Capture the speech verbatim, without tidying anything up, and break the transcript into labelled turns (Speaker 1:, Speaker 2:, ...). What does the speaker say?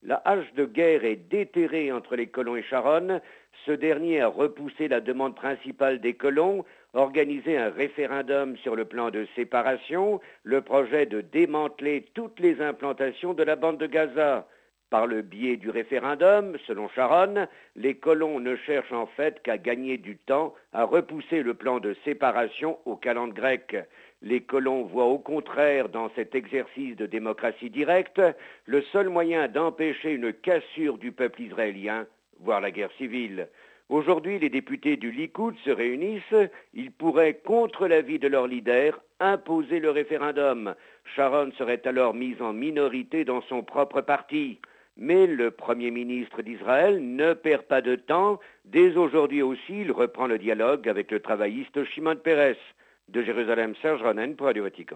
Speaker 1: La hache de guerre est déterrée entre les colons et Sharon. Ce dernier a repoussé la demande principale des colons, organisé un référendum sur le plan de séparation, le projet de démanteler toutes les implantations de la bande de Gaza. Par le biais du référendum, selon Sharon, les colons ne cherchent en fait qu'à gagner du temps, à repousser le plan de séparation au calendrier grec. Les colons voient au contraire dans cet exercice de démocratie directe le seul moyen d'empêcher une cassure du peuple israélien, voire la guerre civile. Aujourd'hui, les députés du Likoud se réunissent. Ils pourraient, contre l'avis de leur leader, imposer le référendum. Sharon serait alors mise en minorité dans son propre parti. Mais le Premier ministre d'Israël ne perd pas de temps. Dès aujourd'hui aussi, il reprend le dialogue avec le travailliste Shimon Peres. De Jérusalem, Serge Ronen pour Radio Vatican.